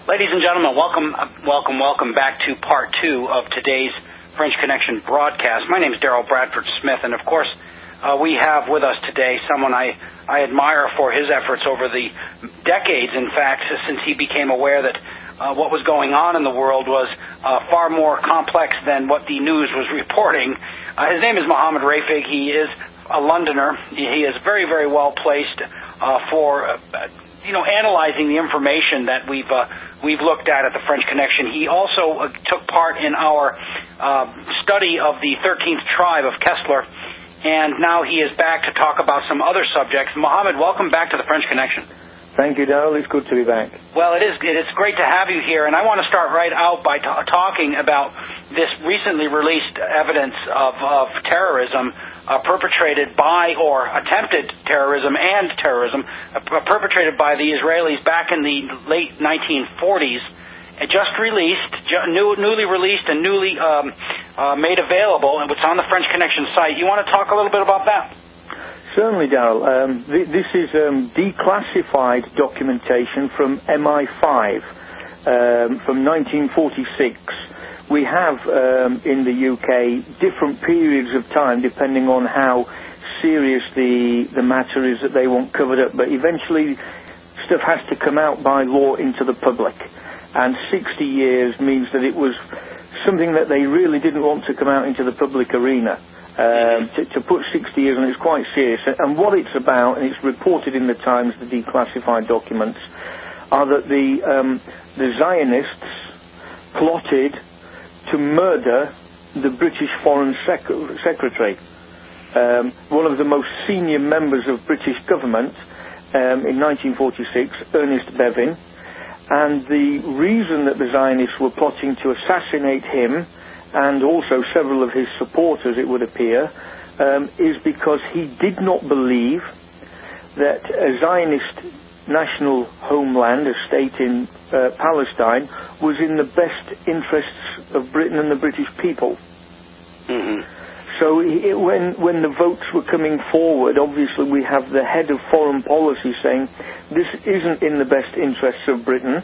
Ladies and gentlemen, welcome back to part 2 of today's French Connection broadcast. My name is Daryl Bradford Smith, and of course, we have with us today someone I admire for his efforts over the decades, in fact, since he became aware that what was going on in the world was far more complex than what the news was reporting. His name is Mohammed Rayfig. He is a Londoner. He is very, very well placed for analyzing the information that we've looked at the French Connection. He also took part in our study of the 13th tribe of Kessler, and now he is back to talk about some other subjects. Mohammed, welcome back to the French Connection. Thank you, Darrell. It's good to be back. Well, it's great to have you here, and I want to start right out by talking about this recently released evidence of terrorism perpetrated by, or attempted terrorism and terrorism, perpetrated by the Israelis back in the late 1940s. Just released, newly released and newly made available, and it's on the French Connection site. You want to talk a little bit about that? Certainly, Darrell. This is declassified documentation from MI5 from 1946. We have in the UK different periods of time depending on how serious the matter is that they want covered up, but eventually stuff has to come out by law into the public. And 60 years means that it was something that they really didn't want to come out into the public arena. To put 60 years on, it's quite serious. And what it's about, and it's reported in the Times, the declassified documents, are that the Zionists plotted to murder the British Foreign Secretary, one of the most senior members of British government in 1946, Ernest Bevin. And the reason that the Zionists were plotting to assassinate him, and also several of his supporters, it would appear, is because he did not believe that a Zionist national homeland, a state in Palestine, was in the best interests of Britain and the British people. Mm-hmm. So when the votes were coming forward, obviously we have the head of foreign policy saying, this isn't in the best interests of Britain.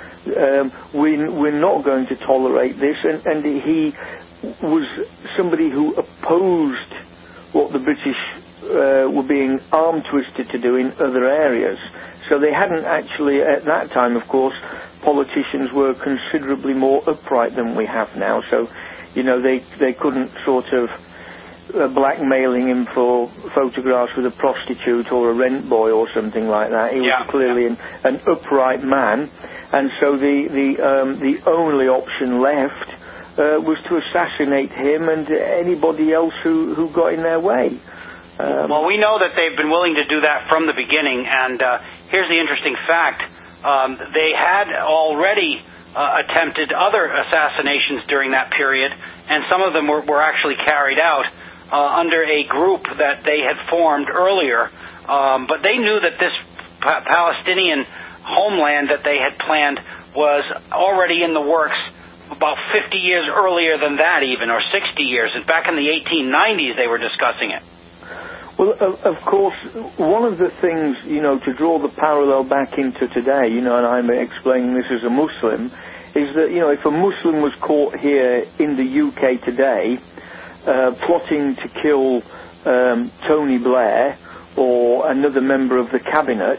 We're not going to tolerate this, and he was somebody who opposed what the British were being arm twisted to do in other areas. So they hadn't actually, at that time, of course, politicians were considerably more upright than we have now. So, they couldn't sort of blackmailing him for photographs with a prostitute or a rent boy or something like that. He was clearly an upright man, and so the only option left was to assassinate him and anybody else who got in their way. Well, we know that they've been willing to do that from the beginning, and here's the interesting fact. They had already attempted other assassinations during that period, and some of them were actually carried out under a group that they had formed earlier. But they knew that this Palestinian homeland that they had planned was already in the works about 50 years earlier than that even, or 60 years. Back in the 1890s they were discussing it. Well, of course, one of the things, to draw the parallel back into today, and I'm explaining this as a Muslim, is that, if a Muslim was caught here in the UK today, plotting to kill Tony Blair or another member of the cabinet,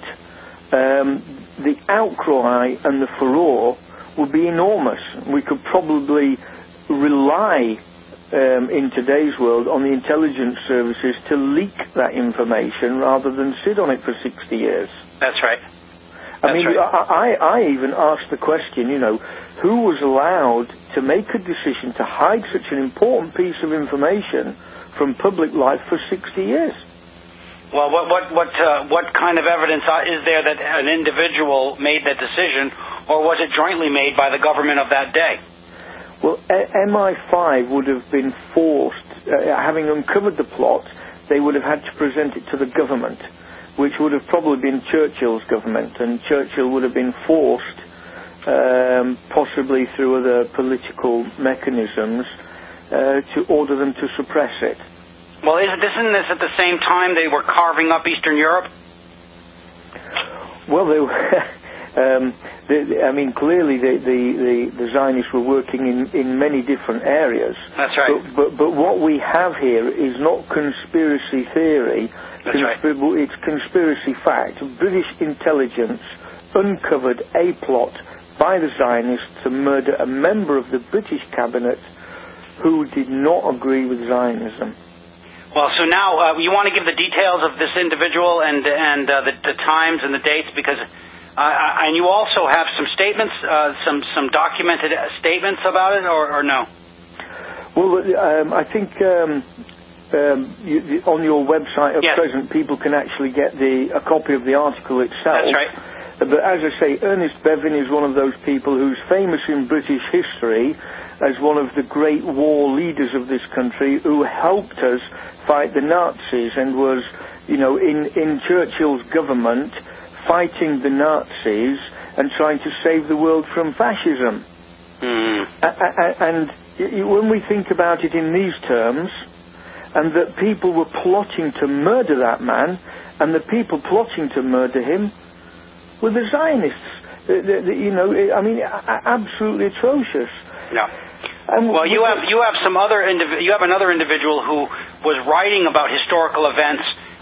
the outcry and the furore would be enormous. We could probably rely in today's world on the intelligence services to leak that information rather than sit on it for 60 years. That's right. I even asked the question, who was allowed to make a decision to hide such an important piece of information from public life for 60 years? Well, what kind of evidence is there that an individual made that decision, or was it jointly made by the government of that day? Well, MI5 would have been forced, having uncovered the plot, they would have had to present it to the government, which would have probably been Churchill's government, and Churchill would have been forced, possibly through other political mechanisms, to order them to suppress it. Well, isn't this at the same time they were carving up Eastern Europe? Well, Clearly the Zionists were working in many different areas. That's right. But what we have here is not conspiracy theory. That's right. It's conspiracy fact. British intelligence uncovered a plot by the Zionists to murder a member of the British cabinet who did not agree with Zionism. Well, so now you want to give the details of this individual and the times and the dates, because and you also have some statements, some documented statements about it, or no? Well, I think on your website at present, people can actually get a copy of the article itself. That's right. But as I say, Ernest Bevin is one of those people who's famous in British history as one of the great war leaders of this country, who helped us fight the Nazis and was, in Churchill's government, fighting the Nazis and trying to save the world from fascism. And when we think about it in these terms, and that people were plotting to murder that man, and the people plotting to murder him were the Zionists. Absolutely atrocious. Yeah. Well, you have some other you have another individual who was writing about historical events.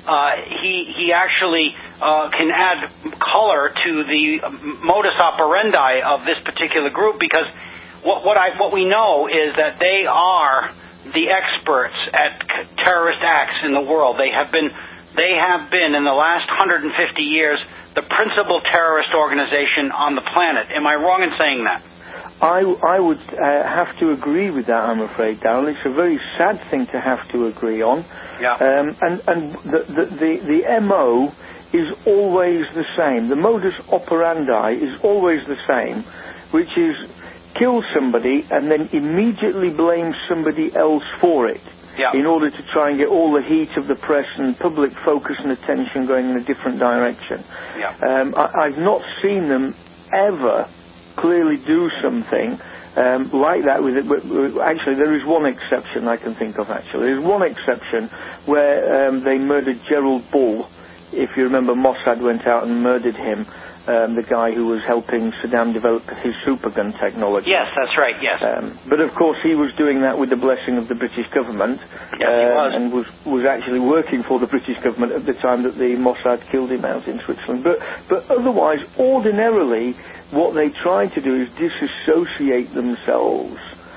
He actually can add color to the modus operandi of this particular group, because what we know is that they are the experts at terrorist acts in the world. They have been in the last 150 years the principal terrorist organization on the planet. Am I wrong in saying that? I would have to agree with that, I'm afraid, Darrell. It's a very sad thing to have to agree on. Yeah. And the MO is always the same. The modus operandi is always the same, which is kill somebody and then immediately blame somebody else for it. Yeah. In order to try and get all the heat of the press and public focus and attention going in a different direction. Yeah. I've not seen them ever clearly do something like that with it. But actually, there is one exception I can think of, actually. There's one exception where they murdered Gerald Bull. If you remember, Mossad went out and murdered him, the guy who was helping Saddam develop his supergun technology. Yes, that's right, yes. But of course he was doing that with the blessing of the British government. Yes, he was. And was actually working for the British government at the time that the Mossad killed him out in Switzerland. But otherwise, ordinarily, what they try to do is disassociate themselves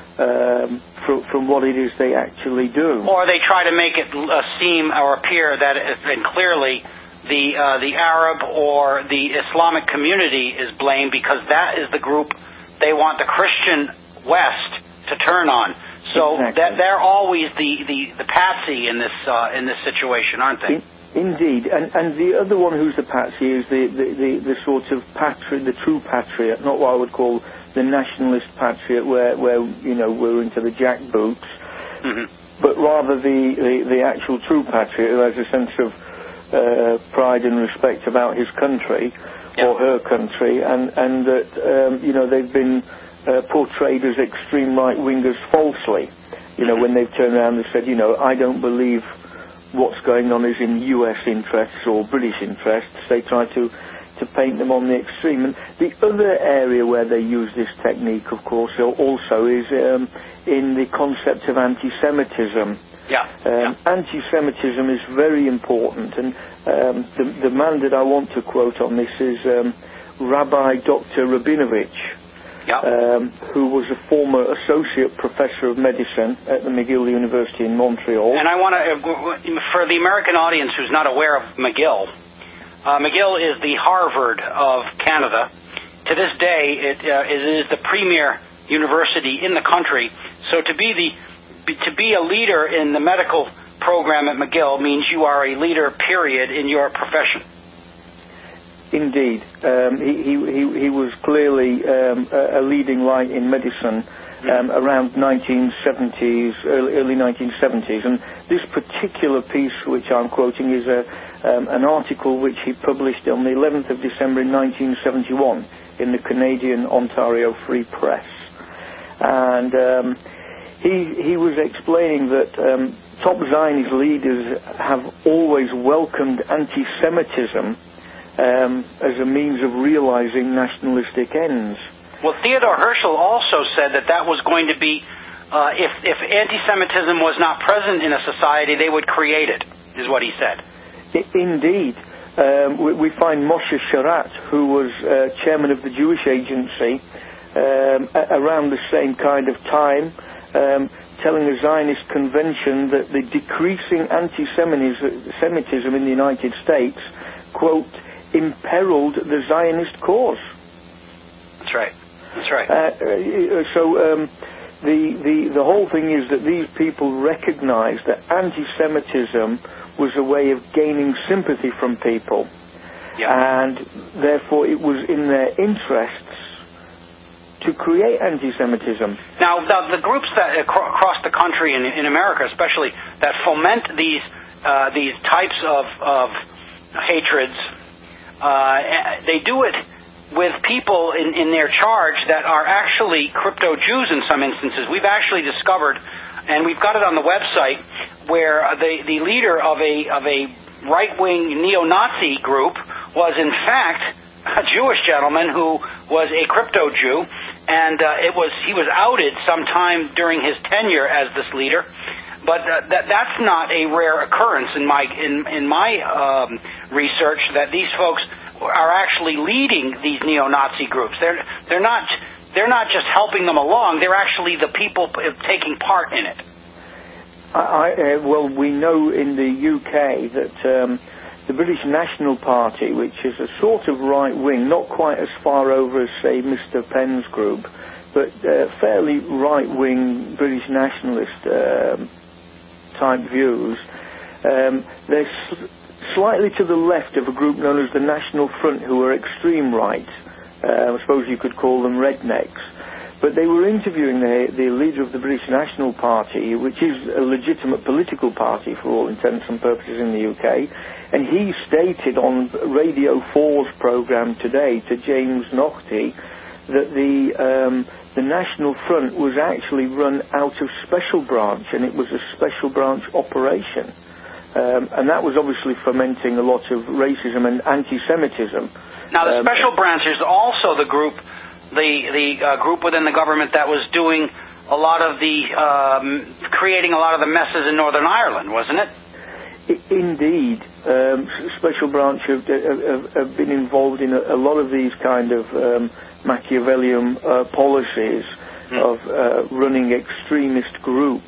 from what it is they actually do. Or they try to make it seem or appear that clearly the Arab or the Islamic community is blamed, because that is the group they want the Christian West to turn on. So exactly. they're always the patsy in this situation, aren't they? Indeed, and the other one who's the patsy is the sort of the true patriot, not what I would call the nationalist patriot, where we're into the jackboots, but rather the actual true patriot who has a sense of pride and respect about his country or her country, and that they've been portrayed as extreme right wingers falsely. When they've turned around and said, I don't believe what's going on is in U.S. interests or British interests. They try to paint them on the extreme. And the other area where they use this technique, of course, also is in the concept of anti-Semitism. Anti-Semitism is very important, and the man that I want to quote on this is Rabbi Dr. Rabinovich, who was a former associate professor of medicine at the McGill University in Montreal. And I want to, for the American audience who's not aware of McGill, McGill is the Harvard of Canada. To this day, it is the premier university in the country. So to be a leader in the medical program at McGill means you are a leader, period, in your profession. Indeed. He was clearly a leading light in medicine around 1970s, early 1970s. And this particular piece which I'm quoting is an article which he published on the 11th of December in 1971 in the Canadian Ontario Free Press. And he was explaining that top Zionist leaders have always welcomed anti-Semitism as a means of realizing nationalistic ends. Well, Theodore Herschel also said that was going to be, if anti-Semitism was not present in a society, they would create it, is what he said. Indeed. We find Moshe Sharat, who was chairman of the Jewish Agency, around the same kind of time, telling a Zionist convention that the decreasing anti-Semitism in the United States, quote, imperiled the Zionist cause. That's right. That's right. The whole thing is that these people recognized that anti-Semitism was a way of gaining sympathy from people. Yeah. And therefore it was in their interests to create anti-Semitism. Now, the groups that across the country, in America especially, that foment these types of hatreds, they do it with people in their charge that are actually crypto-Jews in some instances. We've actually discovered, and we've got it on the website, where the leader of a right-wing neo-Nazi group was in fact a Jewish gentleman who was a crypto-Jew, and he was outed sometime during his tenure as this leader. But that's not a rare occurrence in my research, that these folks are actually leading these neo-Nazi groups. They're not just helping them along. They're actually the people taking part in it. Well, we know in the UK that the British National Party, which is a sort of right-wing, not quite as far over as, say, Mr. Penn's group, but fairly right-wing British nationalist type views, they're slightly to the left of a group known as the National Front, who are extreme right. I suppose you could call them rednecks. But they were interviewing the leader of the British National Party, which is a legitimate political party for all intents and purposes in the UK, and he stated on Radio 4's programme today to James Naughtie that the National Front was actually run out of Special Branch, and it was a Special Branch operation. And that was obviously fomenting a lot of racism and anti-Semitism. Now, the Special Branch is also the group, the group within the government that was doing a lot of creating a lot of the messes in Northern Ireland, wasn't it? Indeed. Special Branch have been involved in a lot of these kind of Machiavellian policies of running extremist groups.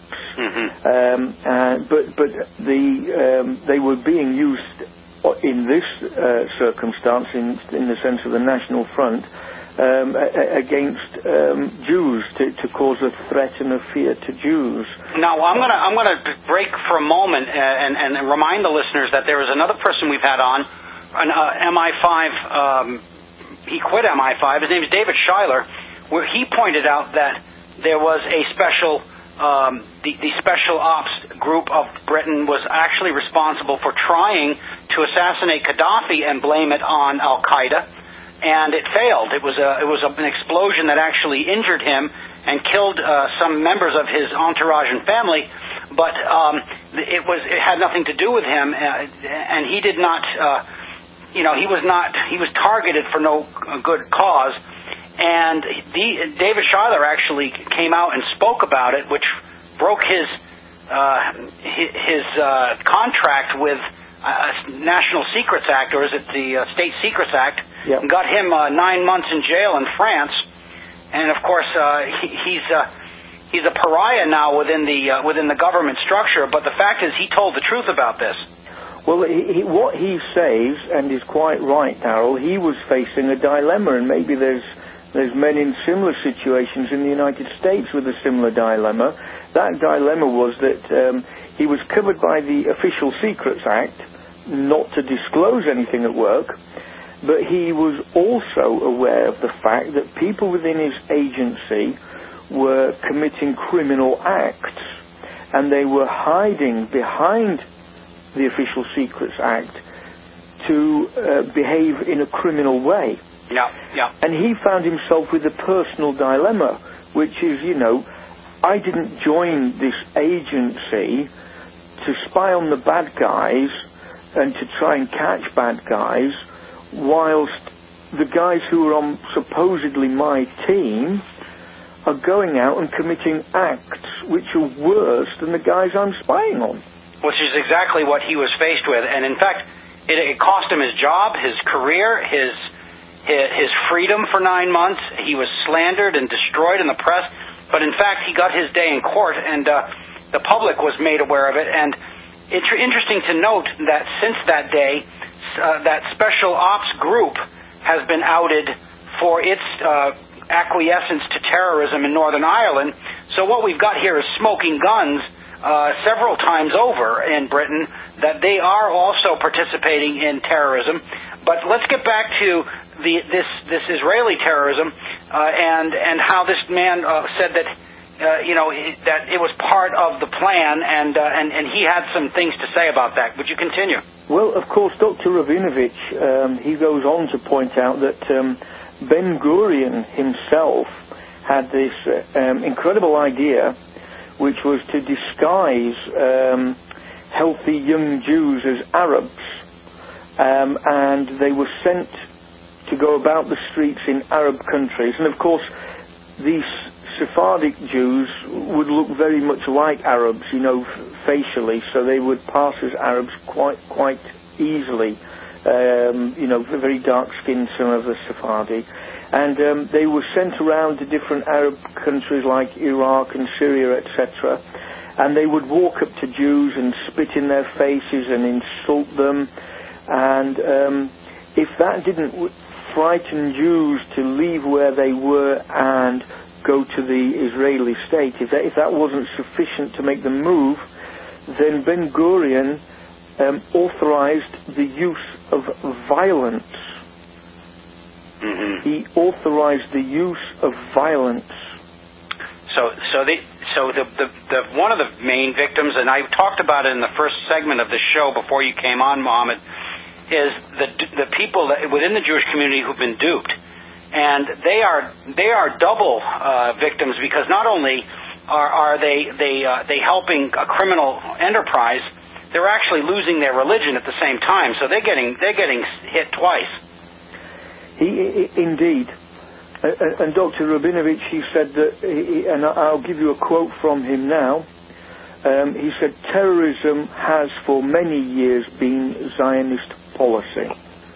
But they were being used in this circumstance, in the sense of the National Front, against Jews to cause a threat and a fear to Jews. Now, I'm gonna break for a moment and remind the listeners that there is another person we've had on, an MI5. He quit MI5. His name is David Schuyler, where he pointed out that there was a special. The Special Ops group of Britain was actually responsible for trying to assassinate Gaddafi and blame it on Al Qaeda, and it failed. It was an explosion that actually injured him and killed some members of his entourage and family, but it had nothing to do with him, and he did not. He was targeted for no good cause. And David Schuyler actually came out and spoke about it, which broke his contract with National Secrets Act, or is it the State Secrets Act? Yep. And got him 9 months in jail in France. And of course, he's a pariah now within the government structure. But the fact is, he told the truth about this. Well, what he says, and is quite right, Darrell, he was facing a dilemma, and maybe there's men in similar situations in the United States with a similar dilemma. That dilemma was that he was covered by the Official Secrets Act, not to disclose anything at work, but he was also aware of the fact that people within his agency were committing criminal acts, and they were hiding behind the Official Secrets Act to behave in a criminal way. Yeah. And he found himself with a personal dilemma, which is, I didn't join this agency to spy on the bad guys and to try and catch bad guys, whilst the guys who are on supposedly my team are going out and committing acts which are worse than the guys I'm spying on. Which is exactly what he was faced with. And in fact, it cost him his job, his career, his freedom for 9 months. He was slandered and destroyed in the press. But in fact, he got his day in court, and the public was made aware of it. And it's interesting to note that since that day, that special ops group has been outed for its acquiescence to terrorism in Northern Ireland. So what we've got here is smoking guns several times over in Britain, that they are also participating in terrorism. But let's get back to this Israeli terrorism and how this man said that that it was part of the plan, and he had some things to say about that. Would you continue? Well, of course, Dr. Rabinovich, he goes on to point out that Ben-Gurion himself had this incredible idea, which was to disguise healthy young Jews as Arabs, and they were sent to go about the streets in Arab countries. And of course, these Sephardic Jews would look very much like Arabs, facially, so they would pass as Arabs quite easily. Very dark-skinned, some of the Sephardi. And they were sent around to different Arab countries like Iraq and Syria, etc. And they would walk up to Jews and spit in their faces and insult them. And if that didn't frighten Jews to leave where they were and go to the Israeli state, if that wasn't sufficient to make them move, then Ben-Gurion authorized the use of violence. Mm-hmm. He authorized the use of violence. So the one of the main victims, and I talked about it in the first segment of the show before you came on, Mohammed, is the people within the Jewish community who've been duped, and they are double victims, because not only are they helping a criminal enterprise, they're actually losing their religion at the same time. So they're getting hit twice. Indeed. And Dr. Rabinovich, he said that, and I'll give you a quote from him now. He said, terrorism has for many years been Zionist policy.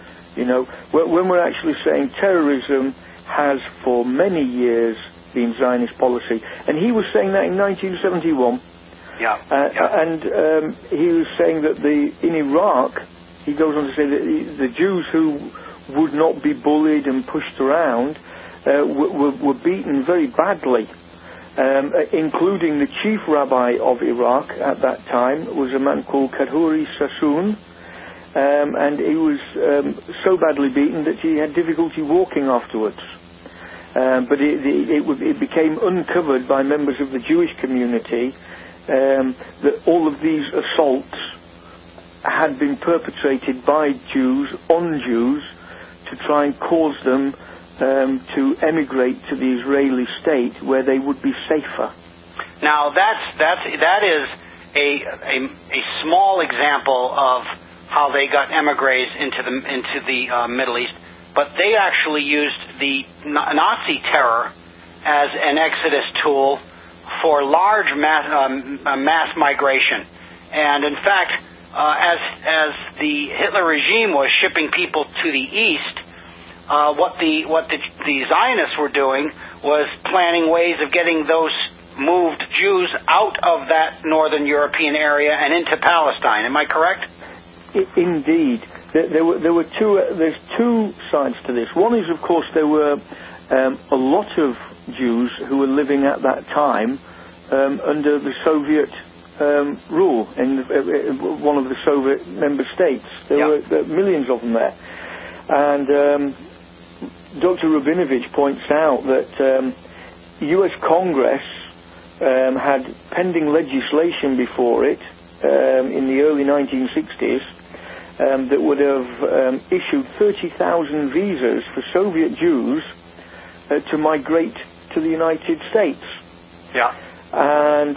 When we're actually saying terrorism has for many years been Zionist policy. And he was saying that in 1971. Yeah. And he was saying that in Iraq, he goes on to say that the Jews who would not be bullied and pushed around were beaten very badly, including the chief rabbi of Iraq at that time was a man called Kadhuri Sassoon, and he was so badly beaten that he had difficulty walking afterwards. But it became uncovered by members of the Jewish community that all of these assaults had been perpetrated by Jews on Jews to try and cause them to emigrate to the Israeli state where they would be safer. Now that is a small example of how they got emigres into the Middle East, but they actually used the Nazi terror as an exodus tool for large mass migration. And in fact, as the Hitler regime was shipping people to the east, what the Zionists were doing was planning ways of getting those moved Jews out of that northern European area and into Palestine. Am I correct? Indeed. There's two sides to this. One is, of course, there were a lot of Jews who were living at that time under the Soviet rule in one of the Soviet member states. There were millions of them there. And Dr. Rabinovich points out that U.S. Congress had pending legislation before it in the early 1960s that would have issued 30,000 visas for Soviet Jews to migrate to the United States. Yeah. And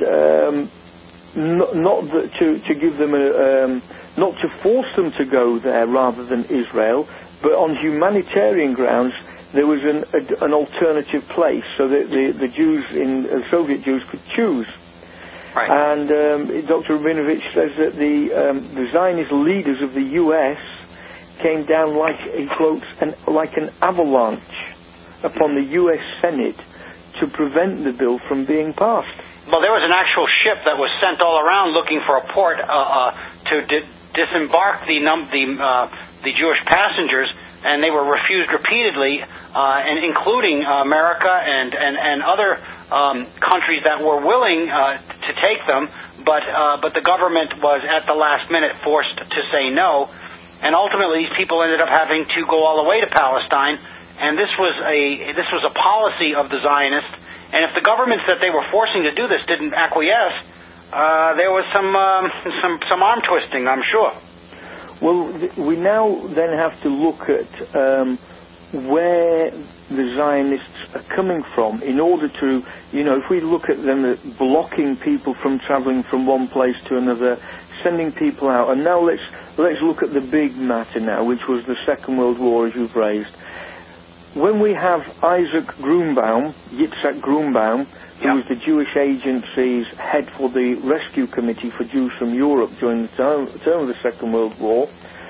to give them not to force them to go there rather than Israel, But on humanitarian grounds, there was an alternative place so that the Jews, Soviet Jews, could choose. Right. And Dr. Rabinovich says that the Zionist leaders of the U.S. came down like, he quotes, like an avalanche upon the U.S. Senate to prevent the bill from being passed. Well, there was an actual ship that was sent all around looking for a port to disembark the Jewish passengers, and they were refused repeatedly, and including America and other countries that were willing to take them, but the government was at the last minute forced to say no, and ultimately these people ended up having to go all the way to Palestine, and this was a policy of the Zionists, and if the governments that they were forcing to do this didn't acquiesce, there was some arm twisting, I'm sure. Well, we now then have to look at where the Zionists are coming from in order to, if we look at them blocking people from traveling from one place to another, sending people out. And now let's look at the big matter now, which was the Second World War, as you've raised. When we have Yitzhak Grunbaum, who was the Jewish Agency's head for the Rescue Committee for Jews from Europe during the term of the Second World War,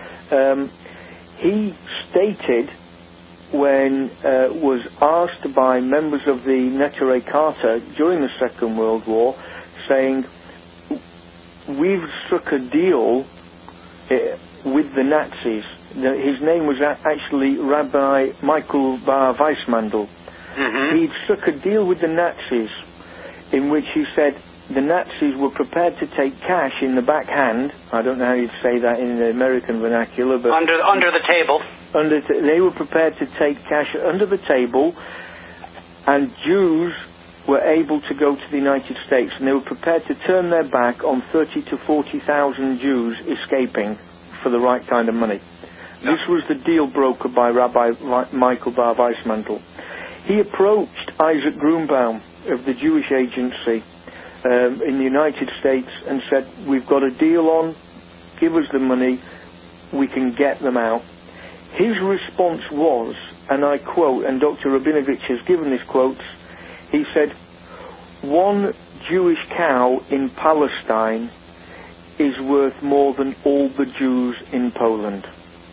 he stated, when was asked by members of the Neturei Karta during the Second World War, saying, we've struck a deal with the Nazis. His name was actually Rabbi Michael Bar Weissmandl. Mm-hmm. He'd struck a deal with the Nazis in which he said the Nazis were prepared to take cash in the backhand. I don't know how you'd say that in the American vernacular, but under the table. They were prepared to take cash under the table, and Jews were able to go to the United States, and they were prepared to turn their back on 30 to 40,000 Jews escaping for the right kind of money. Yeah. This was the deal brokered by Rabbi Michael Bar Weissmandl. He approached Yitzhak Grunbaum of the Jewish Agency in the United States and said, we've got a deal on, give us the money, we can get them out. His response was, and I quote, and Dr. Rabinovich has given his quotes, he said, one Jewish cow in Palestine is worth more than all the Jews in Poland.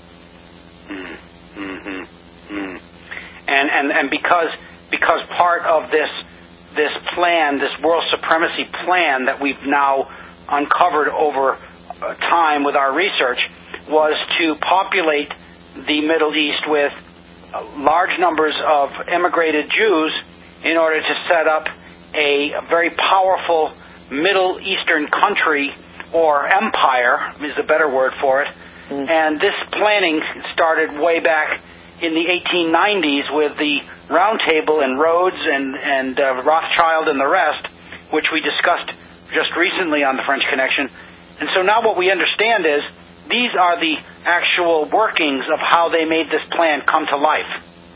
Mm-hmm. Mm. And because part of this plan, this world supremacy plan that we've now uncovered over time with our research, was to populate the Middle East with large numbers of immigrated Jews in order to set up a very powerful Middle Eastern country, or empire is a better word for it. Mm. And this planning started way back in the 1890s with the Round Table and Rhodes and Rothschild and the rest, which we discussed just recently on the French Connection. And so now what we understand is these are the actual workings of how they made this plan come to life.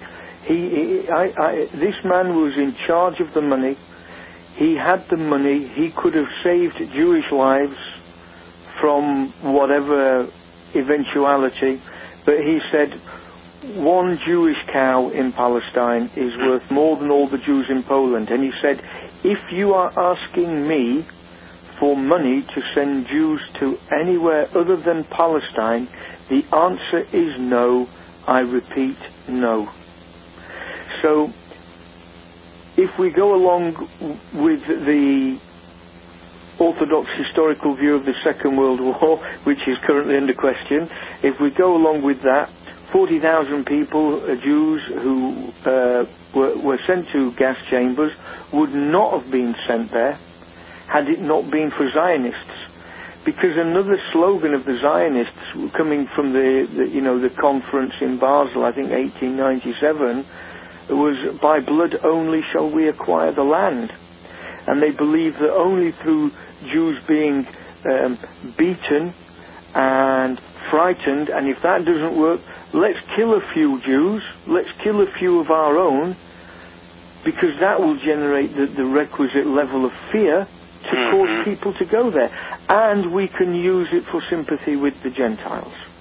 This man was in charge of the money. He had the money. He could have saved Jewish lives from whatever eventuality, but he said, one Jewish cow in Palestine is worth more than all the Jews in Poland. And he said, if you are asking me for money to send Jews to anywhere other than Palestine, the answer is no. I repeat, no. So, if we go along with the Orthodox historical view of the Second World War, which is currently under question, if we go along with that, 40,000 people, Jews, who were sent to gas chambers, would not have been sent there had it not been for Zionists. Because another slogan of the Zionists, coming from the conference in Basel, I think 1897, was, by blood only shall we acquire the land. And they believed that only through Jews being beaten and frightened, and if that doesn't work, let's kill a few Jews, let's kill a few of our own, because that will generate the requisite level of fear to cause people to go there. And we can use it for sympathy with the Gentiles.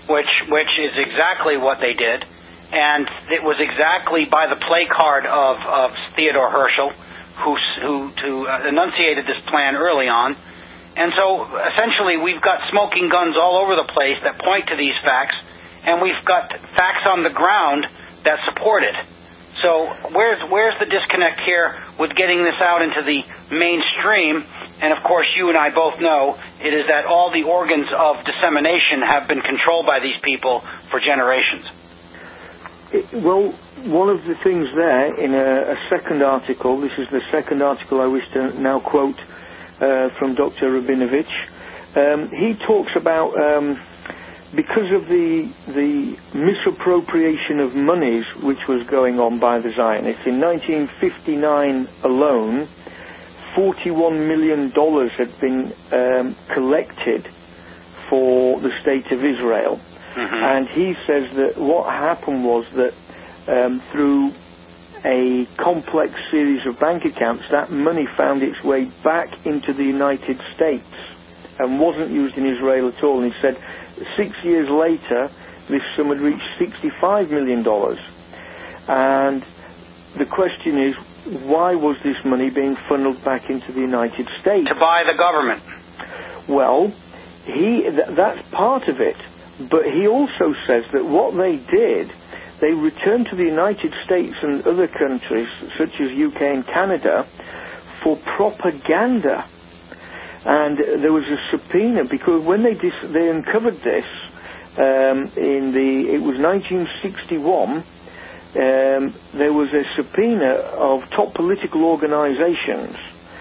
which is exactly what they did, and it was exactly by the play card of Theodore Herschel, who enunciated this plan early on. And so, essentially, we've got smoking guns all over the place that point to these facts, and we've got facts on the ground that support it. So, where's the disconnect here with getting this out into the mainstream? And, of course, you and I both know it is that all the organs of dissemination have been controlled by these people for generations. Well, one of the things there in a second article, this is the second article I wish to now quote from Dr. Rabinovich. He talks about because of the misappropriation of monies which was going on by the Zionists. In 1959 alone, $41 million had been collected for the State of Israel. Mm-hmm. And he says that what happened was that through a complex series of bank accounts, that money found its way back into the United States and wasn't used in Israel at all. And he said 6 years later, this sum had reached $65 million. And the question is, why was this money being funneled back into the United States? To buy the government. Well, that's part of it. But he also says that what they did, they returned to the United States and other countries, such as UK and Canada, for propaganda. And there was a subpoena, because when they uncovered this, it was 1961, there was a subpoena of top political organizations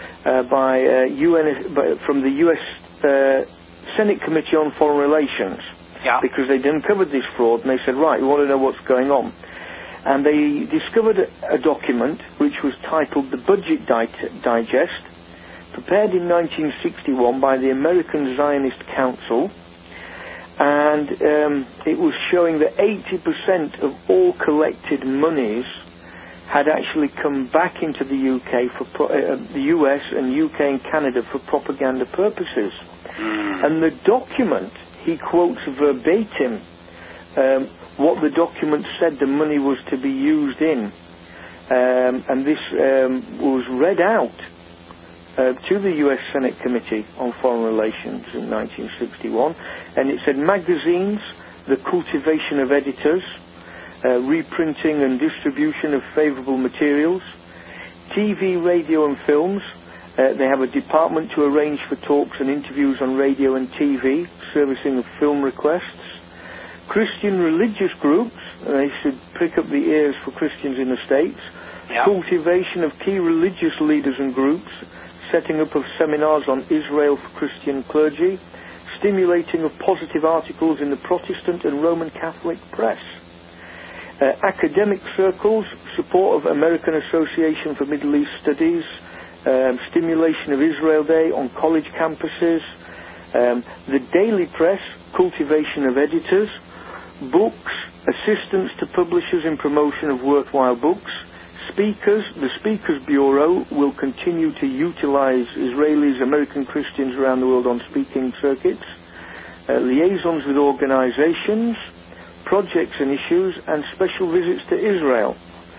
from the U.S. Senate Committee on Foreign Relations. Yeah. Because they'd uncovered this fraud, and they said, right, we want to know what's going on. And they discovered a document which was titled the Budget Digest, prepared in 1961 by the American Zionist Council, and it was showing that 80% of all collected monies had actually come back into the UK the US and UK and Canada for propaganda purposes. And the document, he quotes verbatim what the document said the money was to be used in. And this was read out to the U.S. Senate Committee on Foreign Relations in 1961. And it said magazines, the cultivation of editors, reprinting and distribution of favorable materials, TV, radio and films. They have a department to arrange for talks and interviews on radio and TV, servicing of film requests. Christian religious groups, they should pick up the ears for Christians in the States. Yep. Cultivation of key religious leaders and groups, setting up of seminars on Israel for Christian clergy, stimulating of positive articles in the Protestant and Roman Catholic press. Academic circles, support of American Association for Middle East Studies, stimulation of Israel Day on college campuses, the daily press, cultivation of editors, books, assistance to publishers in promotion of worthwhile books, speakers. The Speakers Bureau will continue to utilize Israelis, American Christians around the world on speaking circuits, liaisons with organizations, projects and issues, and special visits to Israel.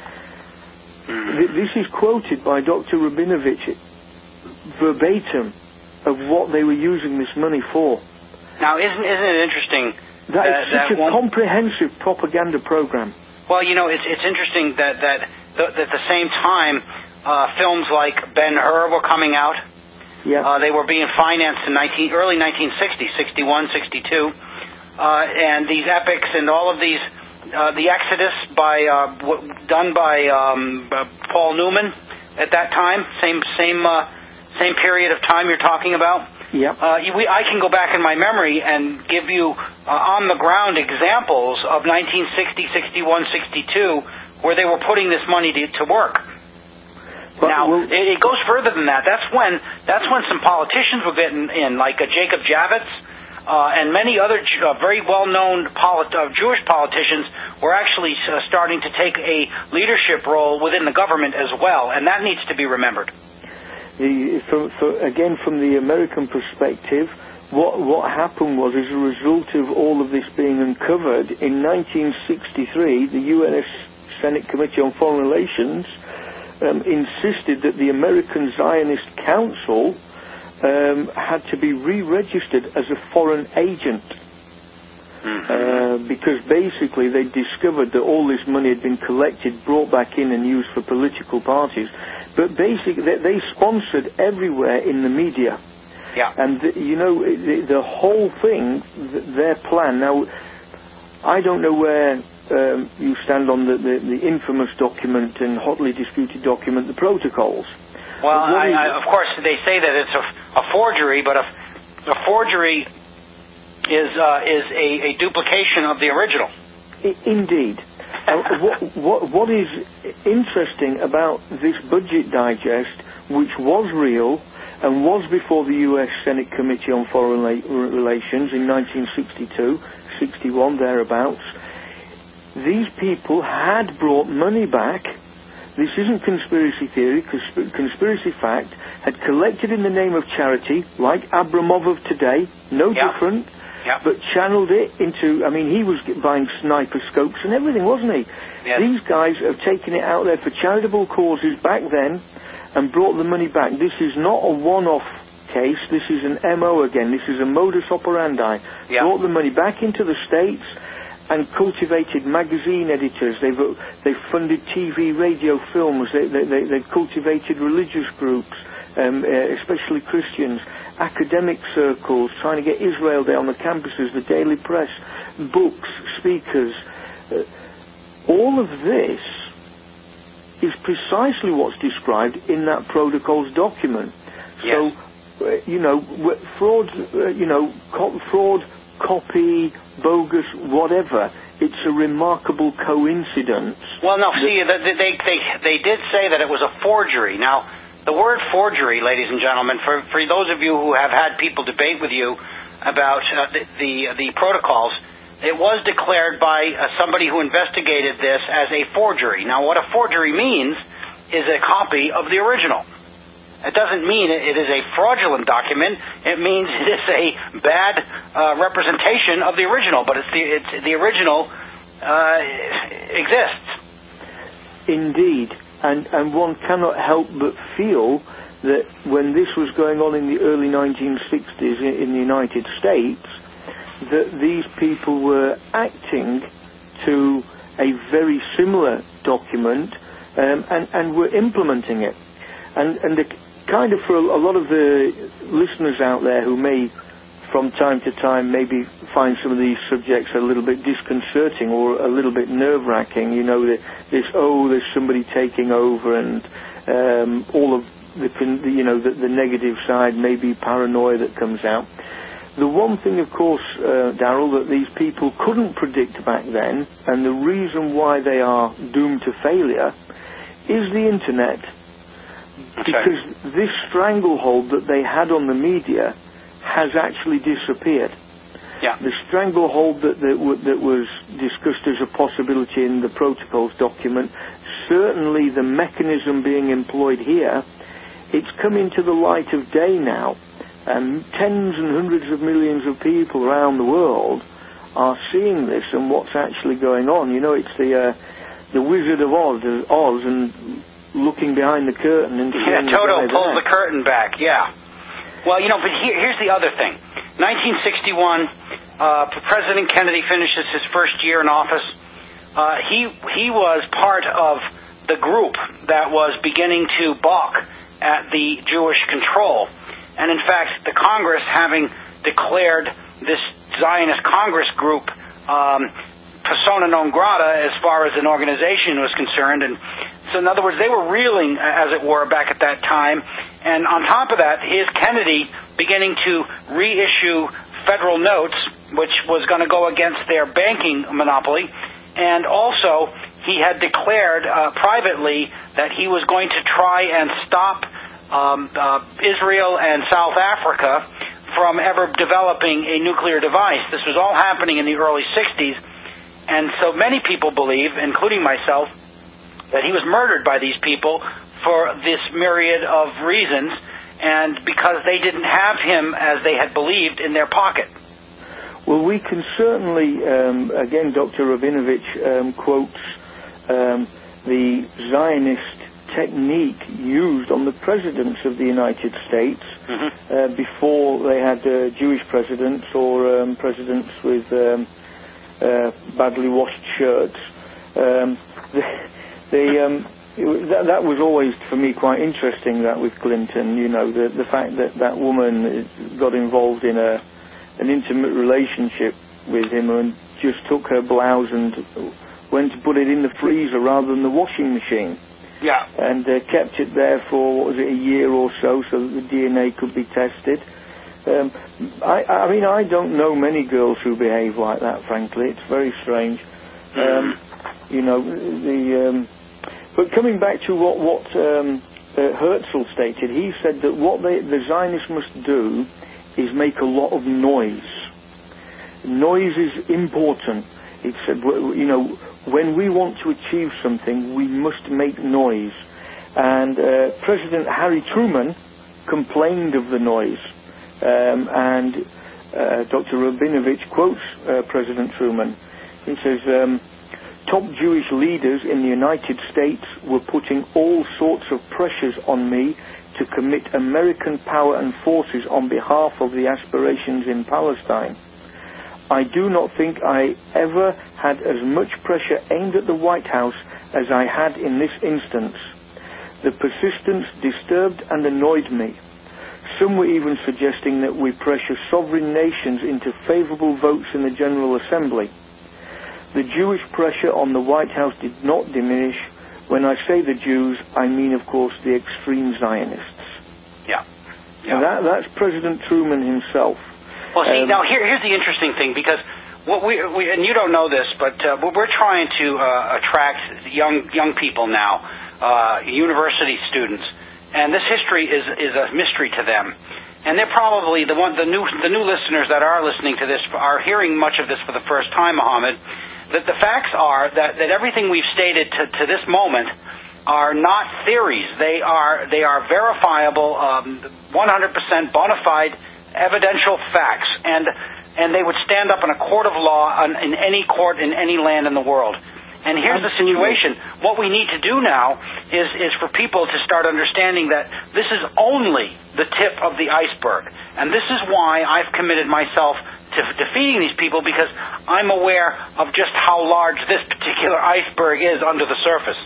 This is quoted by Dr. Rabinovich verbatim of what they were using this money for. Now, isn't it interesting? That is such a comprehensive propaganda program. Well, you know, it's interesting that at the same time, films like Ben-Hur were coming out. Yeah. They were being financed in early 1960s, 61, 62. And these epics and all of these, the Exodus done by Paul Newman at that time, same period of time you're talking about. Yep. I can go back in my memory and give you on-the-ground examples of 1960, 61, 62, where they were putting this money to work. It goes further than that. That's when some politicians were getting in, like Jacob Javits, and many other very well-known Jewish politicians were actually starting to take a leadership role within the government as well, and that needs to be remembered. Again, from the American perspective, what happened was, as a result of all of this being uncovered, in 1963, the U.S. Senate Committee on Foreign Relations insisted that the American Zionist Council had to be re-registered as a foreign agent. Because basically they discovered that all this money had been collected, brought back in and used for political parties. But basically they sponsored everywhere in the media. Yeah. And, the whole thing, their plan. Now, I don't know where you stand on the infamous document and hotly disputed document, the protocols. Well, of course, they say that it's a forgery, but a forgery is a duplication of the original. Indeed. What is interesting about this budget digest, which was real and was before the U.S. Senate Committee on Foreign Relations in 1962, 61, thereabouts, these people had brought money back. This isn't conspiracy theory, conspiracy fact, had collected in the name of charity, like Abramov of today, no different. Yeah. But channeled it into, he was buying sniper scopes and everything, wasn't he? Yes. These guys have taken it out there for charitable causes back then and brought the money back. This is not a one-off case. This is an MO again. This is a modus operandi. Yeah. Brought the money back into the States and cultivated magazine editors. They've funded TV, radio, films. They've cultivated religious groups, especially Christians, academic circles, trying to get Israel Day on the campuses, the daily press, books, speakers. All of this is precisely what's described in that protocols document. Yes. So, fraud, copy, bogus, whatever. It's a remarkable coincidence. Well, no, see, they did say that it was a forgery. Now, the word forgery, ladies and gentlemen, for those of you who have had people debate with you about the protocols, it was declared by somebody who investigated this as a forgery. Now, what a forgery means is a copy of the original. It doesn't mean it is a fraudulent document. It means it is a bad representation of the original, but the original exists. Indeed. And one cannot help but feel that when this was going on in the early 1960s in the United States, that these people were acting to a very similar document and were implementing it. And the kind of, for a lot of the listeners out there who may, from time to time, maybe find some of these subjects a little bit disconcerting or a little bit nerve-wracking, there's somebody taking over and all of the negative side, maybe paranoia that comes out. The one thing, of course, Darrell, that these people couldn't predict back then, and the reason why they are doomed to failure, is the Internet. Because this stranglehold that they had on the media has actually disappeared. Yeah. The stranglehold that was discussed as a possibility in the protocols document, certainly the mechanism being employed here, it's come into the light of day now, and tens and hundreds of millions of people around the world are seeing this and what's actually going on. It's the Wizard of Oz and looking behind the curtain and Toto pulls the curtain back. Yeah. Well, but here's the other thing. 1961, President Kennedy finishes his first year in office. He was part of the group that was beginning to balk at the Jewish control. And in fact, the Congress, having declared this Zionist Congress group persona non grata as far as an organization was concerned, and so in other words, they were reeling, as it were, back at that time. And on top of that, here's Kennedy beginning to reissue federal notes, which was going to go against their banking monopoly. And also, he had declared privately that he was going to try and stop Israel and South Africa from ever developing a nuclear device. This was all happening in the early 60s. And so many people believe, including myself, that he was murdered by these people for this myriad of reasons. and because they didn't have him as they had believed in their pocket. Well, we can certainly, again, Dr. Rabinovich quotes the Zionist technique used on the presidents of the United States before they had Jewish presidents or presidents with badly washed shirts. That was always, for me, quite interesting, that with Clinton, you know, the fact that that woman got involved in an intimate relationship with him and just took her blouse and went to put it in the freezer rather than the washing machine. Yeah. And kept it there for, what was it, a year or so that the DNA could be tested. I mean, I don't know many girls who behave like that, frankly. It's very strange. You know, but coming back to what Herzl stated, he said that what the Zionists must do is make a lot of noise. Noise is important. He said, you know, when we want to achieve something, we must make noise. And President Harry Truman complained of the noise. And Dr. Rabinovich quotes President Truman. He says, top Jewish leaders in the United States were putting all sorts of pressures on me to commit American power and forces on behalf of the aspirations in Palestine. I do not think I ever had as much pressure aimed at the White House as I had in this instance. The persistence disturbed and annoyed me. Some were even suggesting that we pressure sovereign nations into favorable votes in the General Assembly. The Jewish pressure on the White House did not diminish. When I say the Jews, I mean, of course, the extreme Zionists. Yeah. And that's President Truman himself. Well, see, now here's the interesting thing, because what we and you don't know this, but we're trying to attract young people now, university students, and this history is a mystery to them. And they're probably the new listeners that are listening to this are hearing much of this for the first time, Mohammed. That the facts are that everything we've stated to this moment are not theories. They are verifiable, 100% bona fide evidential facts, and they would stand up in a court of law in any court in any land in the world. And here's the situation. What we need to do now is for people to start understanding that this is only the tip of the iceberg. And this is why I've committed myself to defeating these people, because I'm aware of just how large this particular iceberg is under the surface.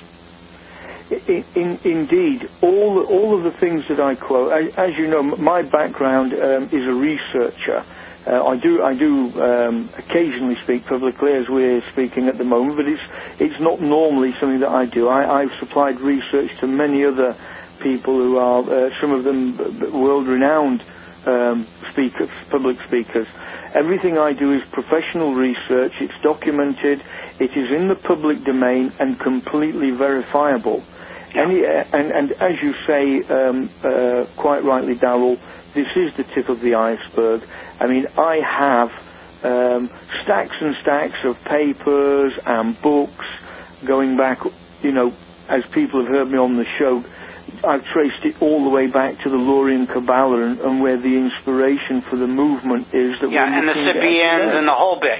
Indeed, all of the things that I quote, as you know, my background is a researcher. I do occasionally speak publicly, as we're speaking at the moment, but it's not normally something that I do. I've supplied research to many other people who are, some of them world-renowned speakers, public speakers. Everything I do is professional research. It's documented. It is in the public domain and completely verifiable. And as you say, quite rightly, Darrell, this is the tip of the iceberg. I mean, I have stacks and stacks of papers and books going back, you know, as people have heard me on the show, I've traced it all the way back to the Lurian Kabbalah and where the inspiration for the movement is. That and the Sapiens and the whole bit,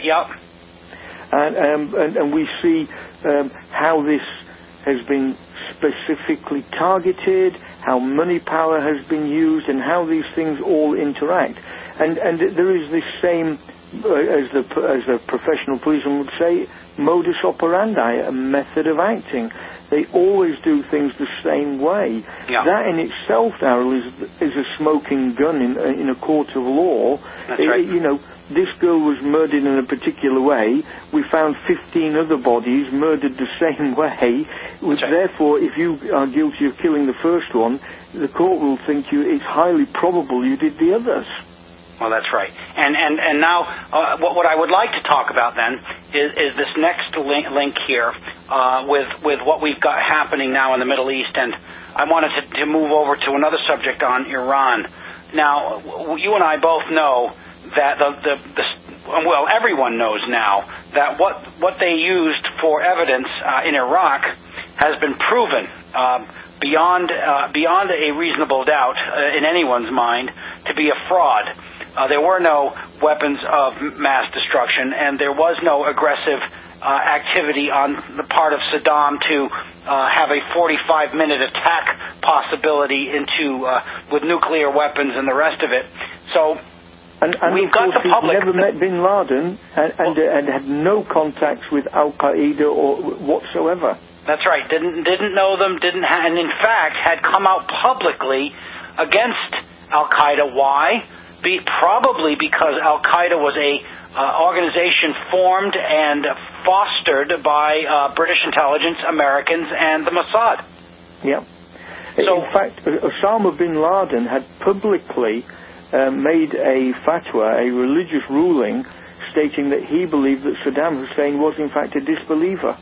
And we see how this has been specifically targeted, how money power has been used, and how these things all interact. And there is this same, as the professional policeman would say, modus operandi, a method of acting. They always do things the same way. That in itself, Darrell, is a smoking gun in a court of law. That's right. You know, this girl was murdered in a particular way. We found 15 other bodies murdered the same way. Which therefore, if you are guilty of killing the first one, the court will think it's highly probable you did the others. Well, that's right. And now, what I would like to talk about then is this next link here with what we've got happening now in the Middle East, and I wanted to move over to another subject on Iran. Now, you and I both know that well, everyone knows now that what they used for evidence in Iraq has been proven beyond a reasonable doubt in anyone's mind to be a fraud. There were no weapons of mass destruction, and there was no aggressive activity on the part of Saddam to have a 45-minute attack possibility with nuclear weapons and the rest of it. So and we've got the public. Never met Bin Laden and had no contacts with Al Qaeda or whatsoever. That's right. Didn't know them. And in fact had come out publicly against Al Qaeda. Why? Probably because Al Qaeda was a organization formed and fostered by British intelligence, Americans, and the Mossad. Yeah. So, in fact, Osama bin Laden had publicly made a fatwa, a religious ruling, stating that he believed that Saddam Hussein was in fact a disbeliever.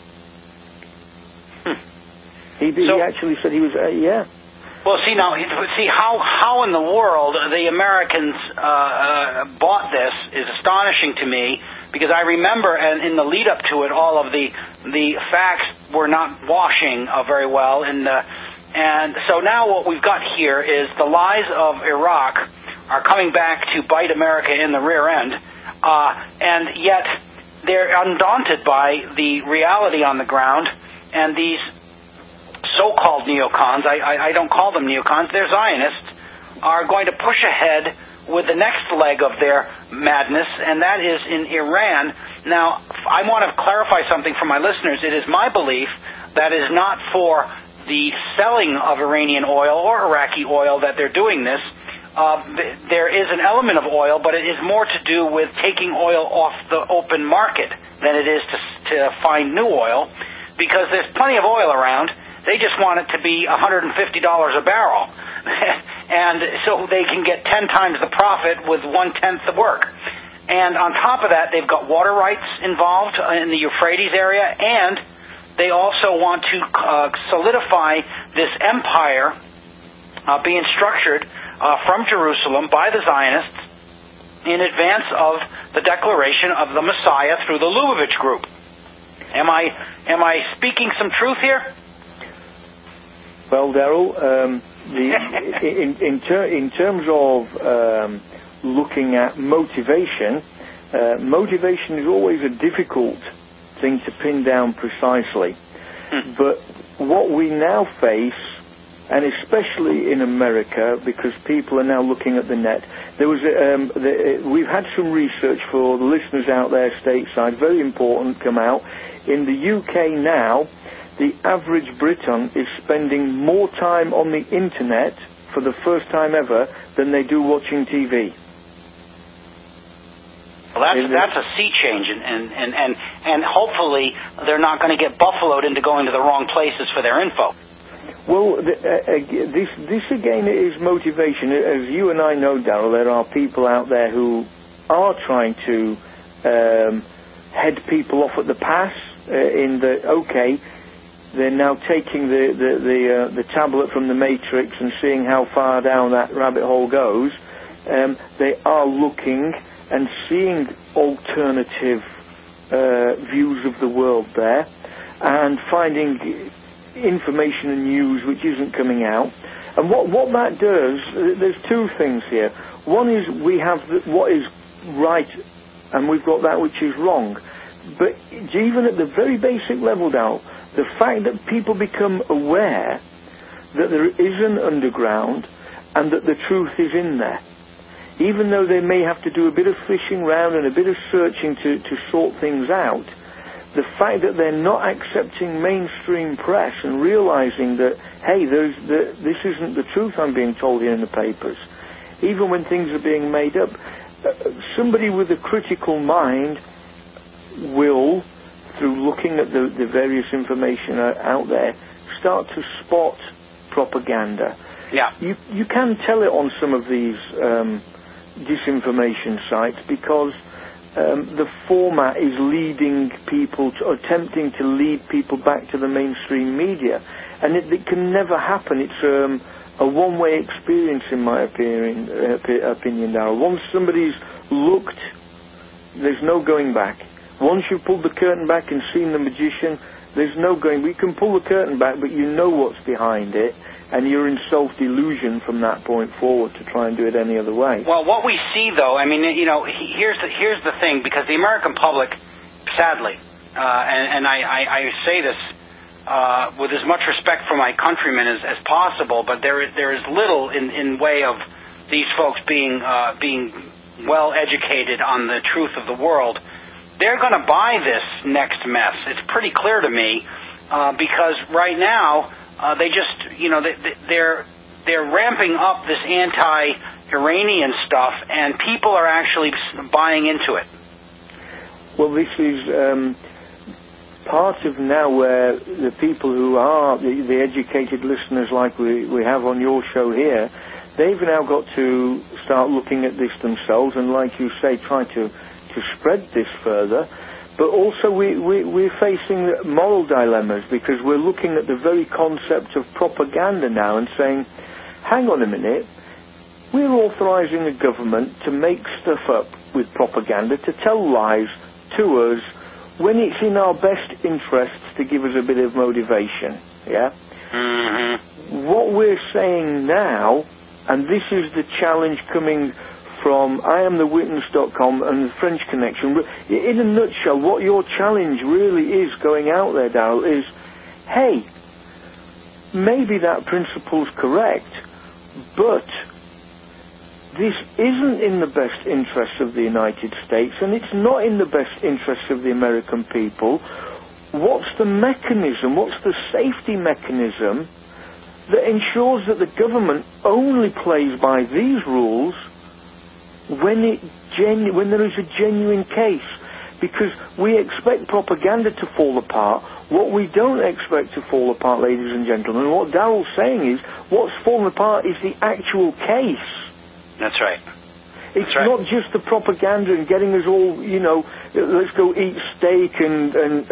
He actually said he was, yeah. Well, see how in the world the Americans bought this is astonishing to me, because I remember, and in the lead up to it, all of the facts were not washing very well, and so now what we've got here is the lies of Iraq are coming back to bite America in the rear end, and yet they're undaunted by the reality on the ground, and these so-called neocons, I don't call them neocons, they're Zionists, are going to push ahead with the next leg of their madness, and that is in Iran. Now, I want to clarify something for my listeners. It is my belief that is not for the selling of Iranian oil or Iraqi oil that they're doing this. There is an element of oil, but it is more to do with taking oil off the open market than it is to find new oil, because there's plenty of oil around. They just want it to be $150 a barrel, and so they can get 10 times the profit with 1/10 the work. And on top of that, they've got water rights involved in the Euphrates area, and they also want to solidify this empire being structured from Jerusalem by the Zionists in advance of the declaration of the Messiah through the Lubavitch Group. Am I speaking some truth here? Well, Daryl, in terms of looking at motivation, motivation is always a difficult thing to pin down precisely. But what we now face, and especially in America, because people are now looking at the net, we've had some research for the listeners out there stateside, very important, come out. In the UK now, the average Briton is spending more time on the internet for the first time ever than they do watching TV. Well, that's a sea change, and hopefully they're not going to get buffaloed into going to the wrong places for their info. Well, this again is motivation. As you and I know, Daryl, there are people out there who are trying to head people off at the pass. They're now taking the tablet from the Matrix and seeing how far down that rabbit hole goes. They are looking and seeing alternative views of the world there, and finding information and news which isn't coming out. And what that does, there's two things here. One is we have what is right, and we've got that which is wrong. But even at the very basic level now, the fact that people become aware that there is an underground and that the truth is in there, even though they may have to do a bit of fishing around and a bit of searching to sort things out, the fact that they're not accepting mainstream press and realizing that, hey, this isn't the truth I'm being told here in the papers, even when things are being made up, somebody with a critical mind will, through looking at the various information out there, start to spot propaganda. Yeah. You can tell it on some of these disinformation sites, because the format is leading people attempting to lead people back to the mainstream media, and it can never happen. It's a one-way experience, in my opinion now. Once somebody's looked, there's no going back. Once you've pulled the curtain back and seen the magician, There's no going. We can pull the curtain back, but you know what's behind it, and you're in self-delusion from that point forward to try and do it any other way. Well, what we see, though, I mean, here's the thing, because the American public, sadly, and I say this with as much respect for my countrymen as possible, but there is little in way of these folks being well educated on the truth of the world. They're going to buy this next mess. It's pretty clear to me, because right now they just, they're ramping up this anti-Iranian stuff, and people are actually buying into it. Well, this is part of now where the people who are the educated listeners like we have on your show here, they've now got to start looking at this themselves and, like you say, try to spread this further. But also we're facing moral dilemmas, because we're looking at the very concept of propaganda now and saying, hang on a minute, we're authorizing a government to make stuff up with propaganda, to tell lies to us when it's in our best interests to give us a bit of motivation, yeah? Mm-hmm. What we're saying now, and this is the challenge coming from IamTheWitness.com and the French Connection, in a nutshell, what your challenge really is going out there, Darrell, is, hey, maybe that principle's correct, but this isn't in the best interests of the United States, and it's not in the best interests of the American people. What's the mechanism, what's the safety mechanism that ensures that the government only plays by these rules when there is a genuine case? Because we expect propaganda to fall apart. What we don't expect to fall apart, ladies and gentlemen, what Darrell's saying is, what's fallen apart is the actual case. That's right. It's not just the propaganda and getting us all, let's go eat steak and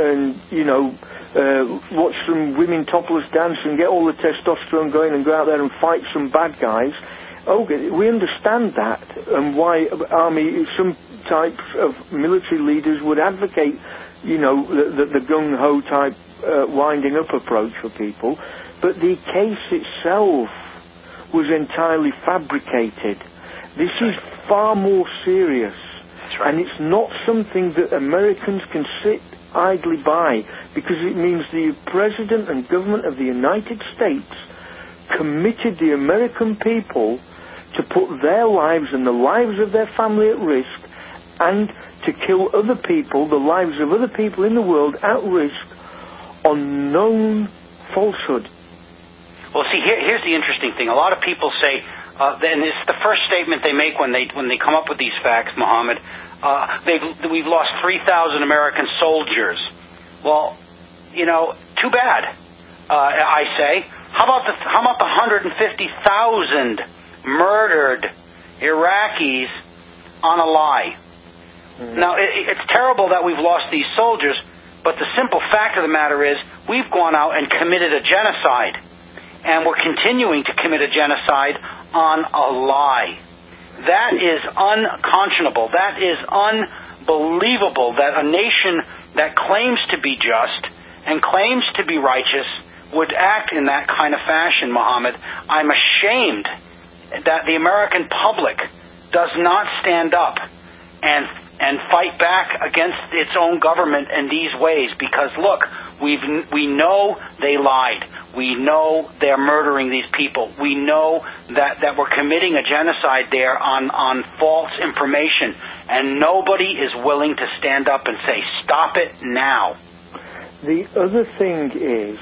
watch some women topless dance and get all the testosterone going and go out there and fight some bad guys. Okay, we understand that, and why some types of military leaders would advocate, the gung-ho type winding up approach for people. But the case itself was entirely fabricated. This is far more serious. That's right. And it's not something that Americans can sit idly by, because it means the President and government of the United States committed the American people to put their lives and the lives of their family at risk, and to kill other people, the lives of other people in the world, at risk on known falsehood. Well, see, here's the interesting thing. A lot of people say, and it's the first statement they make when they come up with these facts, Mohammed, we've lost 3,000 American soldiers. Well, too bad, I say. How about the 150,000 murdered Iraqis on a lie? Mm-hmm. Now, it's terrible that we've lost these soldiers, but the simple fact of the matter is we've gone out and committed a genocide. And we're continuing to commit a genocide on a lie. That is unconscionable. That is unbelievable that a nation that claims to be just and claims to be righteous would act in that kind of fashion, Mohammed. I'm ashamed that the American public does not stand up and fight back against its own government in these ways, because, look, we know they lied. We know they're murdering these people. We know that we're committing a genocide there on false information, and nobody is willing to stand up and say, stop it now. The other thing is,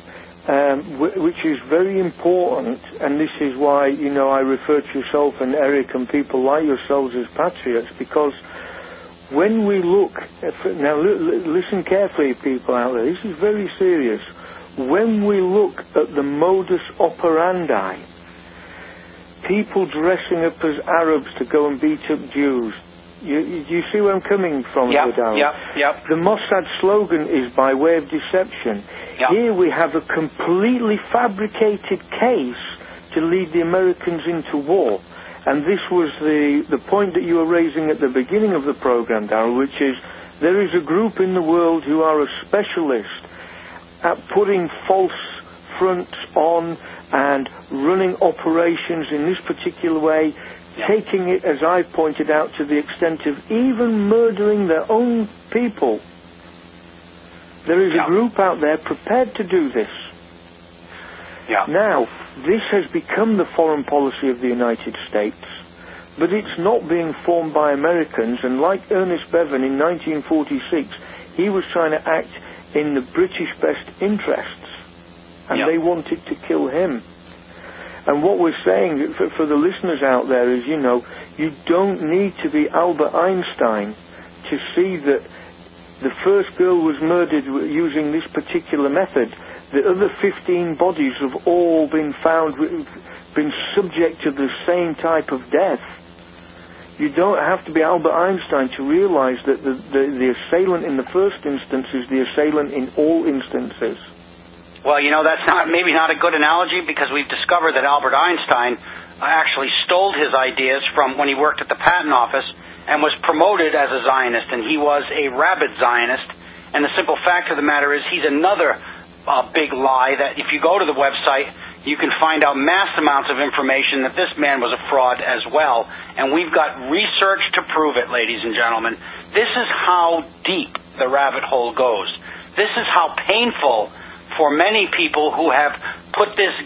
which is very important, and this is why, I refer to yourself and Eric and people like yourselves as patriots, because when we look now, listen carefully, people out there, this is very serious. When we look at the modus operandi, people dressing up as Arabs to go and beat up Jews. You see where I'm coming from? Yep. The Mossad slogan is by way of deception. Yep. Here we have a completely fabricated case to lead the Americans into war. And this was the point that you were raising at the beginning of the program, Darrell, which is there is a group in the world who are a specialist at putting false fronts on and running operations in this particular way, taking it, as I pointed out, to the extent of even murdering their own people. There is a group out there prepared to do this. Now, this has become the foreign policy of the United States, but it's not being formed by Americans, and like Ernest Bevin in 1946, he was trying to act in the British best interests, and they wanted to kill him. And what we're saying for the listeners out there is, you know, you don't need to be Albert Einstein to see that the first girl was murdered using this particular method. The other 15 bodies have all been found, been subject to the same type of death. You don't have to be Albert Einstein to realize that the assailant in the first instance is the assailant in all instances. Well, you know, that's maybe not a good analogy, because we've discovered that Albert Einstein actually stole his ideas from when he worked at the Patent Office and was promoted as a Zionist, and he was a rabid Zionist. And the simple fact of the matter is he's another big lie that if you go to the website, you can find out mass amounts of information that this man was a fraud as well. And we've got research to prove it, ladies and gentlemen. This is how deep the rabbit hole goes. This is how painful for many people who have put this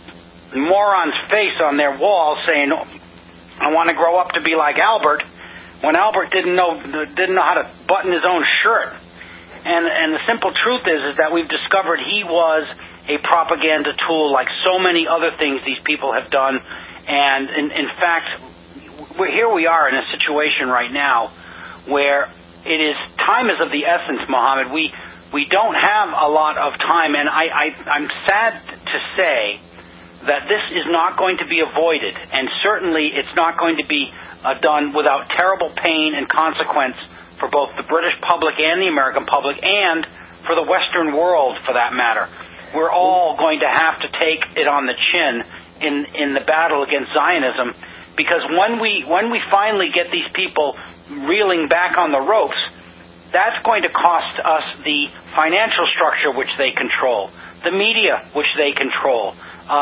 moron's face on their wall saying, I want to grow up to be like Albert, when Albert didn't know how to button his own shirt. And the simple truth is that we've discovered he was a propaganda tool like so many other things these people have done. And in fact, here we are in a situation right now where time is of the essence, Mohammed. We don't have a lot of time, and I'm sad to say that this is not going to be avoided, and certainly it's not going to be done without terrible pain and consequence for both the British public and the American public, and for the Western world, for that matter. We're all going to have to take it on the chin in the battle against Zionism, because when we finally get these people reeling back on the ropes, that's going to cost us the financial structure which they control, the media which they control,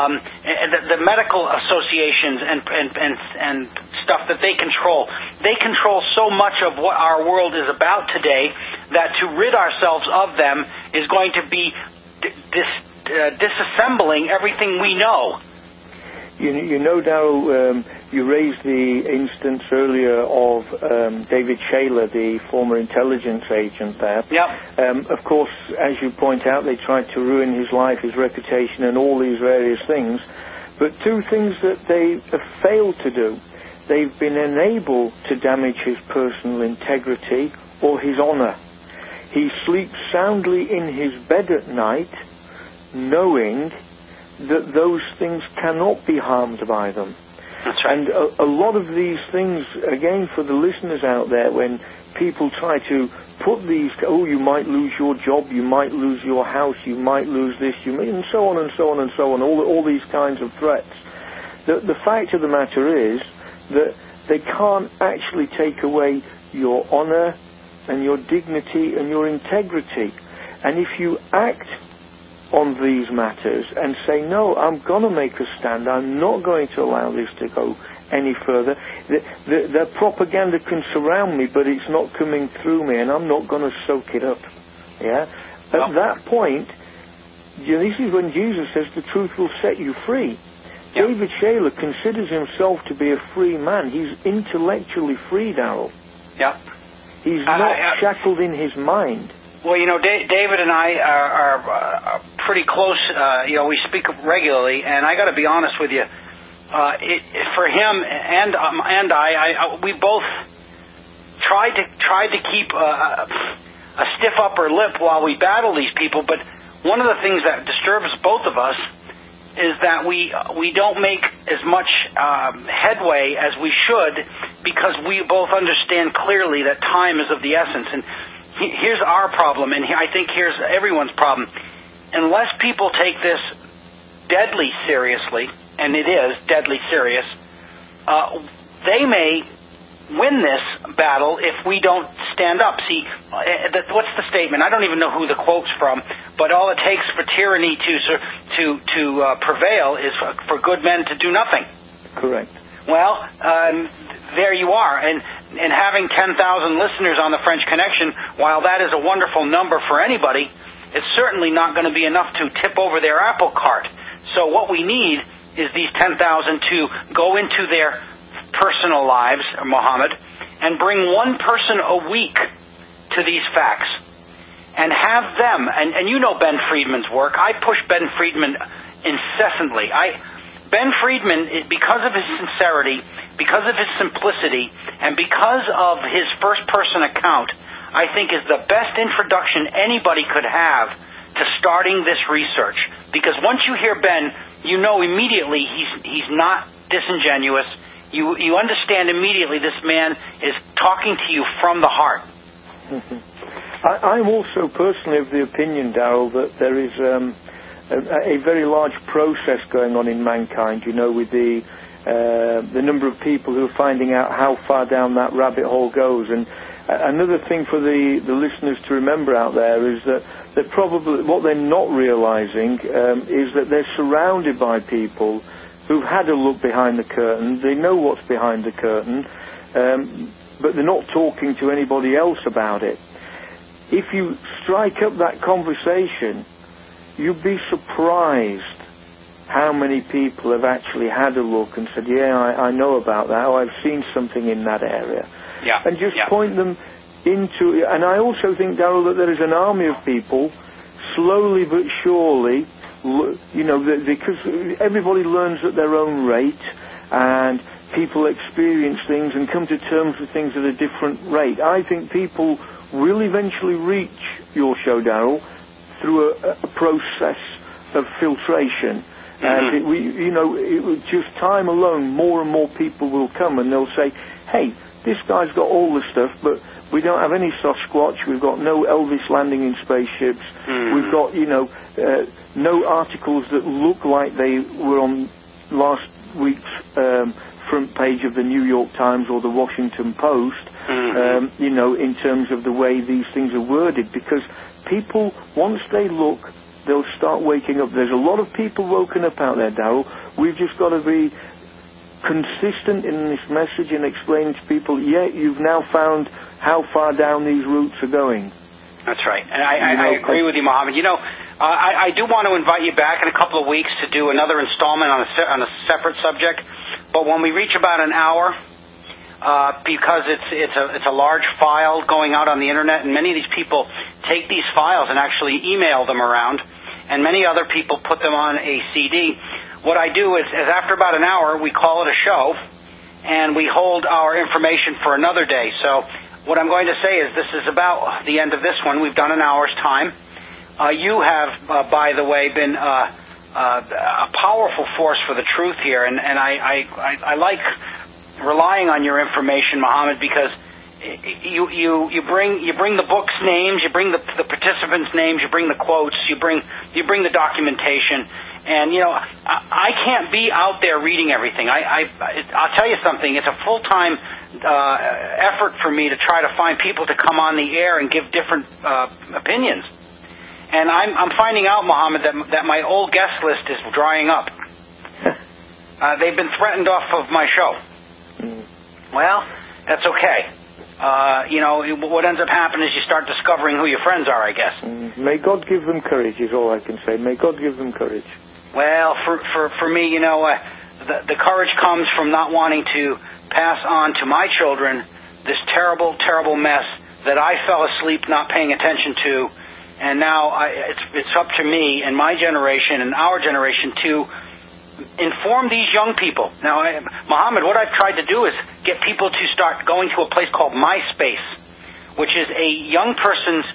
the medical associations and stuff that they control. They control so much of what our world is about today that to rid ourselves of them is going to be disassembling everything we know. You know, Darrell, you raised the instance earlier of David Shayler, the former intelligence agent there. Yep. Of course, as you point out, they tried to ruin his life, his reputation, and all these various things. But two things that they have failed to do. They've been unable to damage his personal integrity or his honor. He sleeps soundly in his bed at night, knowing that those things cannot be harmed by them. That's right. And a lot of these things, again, for the listeners out there, when people try to put these, you might lose your job, you might lose your house, you might lose this, and so on and so on and so on, all these kinds of threats. The fact of the matter is that they can't actually take away your honor and your dignity and your integrity. And if you act on these matters and say, no, I'm going to make a stand, I'm not going to allow this to go any further. The propaganda can surround me, but it's not coming through me, and I'm not going to soak it up. Yeah? At that point, this is when Jesus says the truth will set you free. Yep. David Shayler considers himself to be a free man. He's intellectually free, Darrell. Yeah. He's not shackled in his mind. Well, you know, David and I are pretty close. We speak regularly, and I got to be honest with you. For him and I, we both tried to keep a stiff upper lip while we battle these people. But one of the things that disturbs both of us is that we don't make as much headway as we should, because we both understand clearly that time is of the essence. And here's our problem, and I think here's everyone's problem. Unless people take this deadly seriously, and it is deadly serious, they may win this battle if we don't stand up. See, what's the statement? I don't even know who the quote's from, but all it takes for tyranny to prevail is for good men to do nothing. Correct. Well, there you are. And having 10,000 listeners on the French Connection, while that is a wonderful number for anybody, it's certainly not going to be enough to tip over their apple cart. So what we need is these 10,000 to go into their personal lives, Mohammed, and bring one person a week to these facts. And have them, and you know Ben Friedman's work. I push Ben Friedman incessantly. Ben Friedman, because of his sincerity, because of his simplicity, and because of his first-person account, I think is the best introduction anybody could have to starting this research. Because once you hear Ben, you know immediately he's not disingenuous. You understand immediately this man is talking to you from the heart. I'm also personally of the opinion, Darrell, that there is a very large process going on in mankind, with the number of people who are finding out how far down that rabbit hole goes. And another thing for the listeners to remember out there is that they're probably, what they're not realizing is that they're surrounded by people who've had a look behind the curtain. They know what's behind the curtain, but they're not talking to anybody else about it. If you strike up that conversation, you'd be surprised how many people have actually had a look and said, yeah, I know about that, or I've seen something in that area. Yeah. And just point them into, and I also think, Darrell, that there is an army of people, slowly but surely, because everybody learns at their own rate, and people experience things and come to terms with things at a different rate. I think people will eventually reach your show, Darrell, through a process of filtration. And it was just time alone, more and more people will come and they'll say, hey, this guy's got all the stuff, but we don't have any Sasquatch, we've got no Elvis landing in spaceships, we've got, no articles that look like they were on last week's front page of the New York Times or the Washington Post, in terms of the way these things are worded, because people, once they look, they'll start waking up. There's a lot of people woken up out there, Darrell. We've just got to be consistent in this message and explain to people, you've now found how far down these routes are going. That's right. And I agree with you, Mohammed. I do want to invite you back in a couple of weeks to do another installment on a separate subject. But when we reach about an hour, because it's a large file going out on the internet, and many of these people take these files and actually email them around, and many other people put them on a CD. What I do is after about an hour, we call it a show, and we hold our information for another day. So what I'm going to say is this is about the end of this one. We've done an hour's time. You have, by the way, been a powerful force for the truth here, and I like relying on your information, Mohammed, because you bring the book's names, you bring the participants' names, you bring the quotes, you bring the documentation, and I can't be out there reading everything. I'll tell you something. It's a full-time effort for me to try to find people to come on the air and give different opinions, and I'm finding out, Mohammed, that my old guest list is drying up. They've been threatened off of my show. Well, that's okay. What ends up happening is you start discovering who your friends are, I guess. May God give them courage is all I can say. May God give them courage. Well, for me, the courage comes from not wanting to pass on to my children this terrible, terrible mess that I fell asleep not paying attention to, and now it's up to me and my generation and our generation to inform these young people. Now, Mohammed, what I've tried to do is get people to start going to a place called MySpace, which is a young person's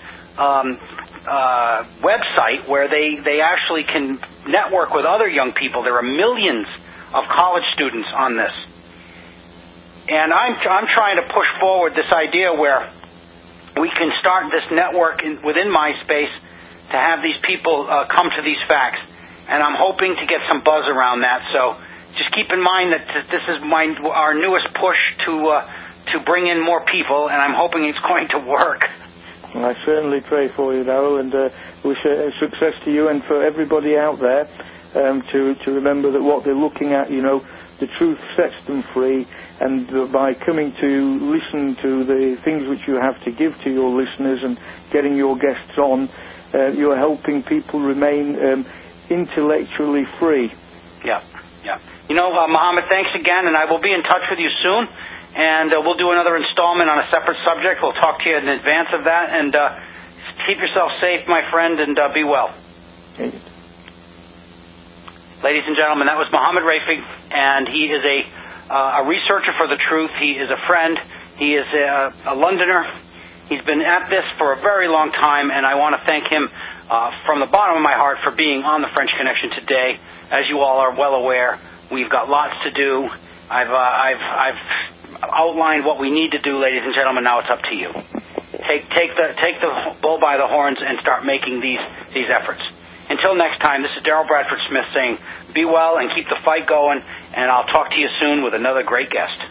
website where they actually can network with other young people. There are millions of college students on this. And I'm trying to push forward this idea where we can start this network within MySpace to have these people come to these facts. And I'm hoping to get some buzz around that. So just keep in mind that this is our newest push to bring in more people, and I'm hoping it's going to work. I certainly pray for you, Darrell, and wish success to you and for everybody out there to remember that what they're looking at, the truth sets them free, and by coming to listen to the things which you have to give to your listeners and getting your guests on, you're helping people remain intellectually free. Yeah. Mohammed, thanks again, and I will be in touch with you soon, and we'll do another installment on a separate subject. We'll talk to you in advance of that, and keep yourself safe, my friend, and be well. Okay. Ladies and gentlemen, that was Mohammed Rafiq, and he is a researcher for the truth. He is a friend. He is a Londoner. He's been at this for a very long time, and I want to thank him from the bottom of my heart for being on the French Connection today. As you all are well aware, we've got lots to do. I've outlined what we need to do, ladies and gentlemen. Now it's up to you. Take the bull by the horns and start making these efforts. Until next time, this is Darrell Bradford Smith saying, be well and keep the fight going, and I'll talk to you soon with another great guest.